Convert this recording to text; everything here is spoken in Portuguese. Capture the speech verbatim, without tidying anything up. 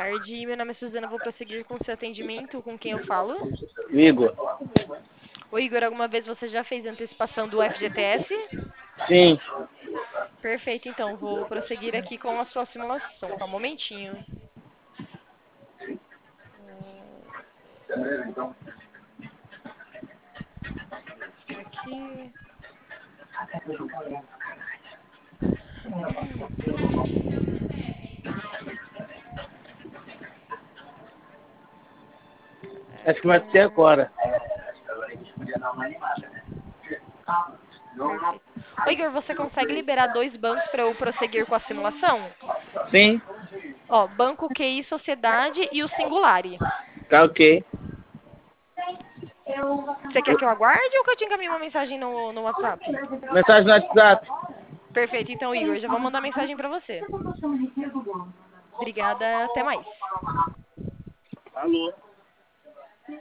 tarde. Meu nome é Suzana, vou prosseguir com o seu atendimento. Com quem eu falo? Igor. Ô, Igor, alguma vez você já fez antecipação do F G T S? Sim. Perfeito, então. Vou prosseguir aqui com a sua simulação. Só um momentinho. Hum, Descer aqui. Acho que vai ser agora. Perfeito. Ô, Igor, você consegue liberar dois bancos para eu prosseguir com a simulação? Sim. Ó, Banco Q I Sociedade e o Singulari. Tá ok. Você quer que eu aguarde ou que eu te encaminhe uma mensagem no, no WhatsApp? Mensagem no WhatsApp. Perfeito, então, Igor, já vou mandar mensagem para você. Obrigada, até mais. Alô.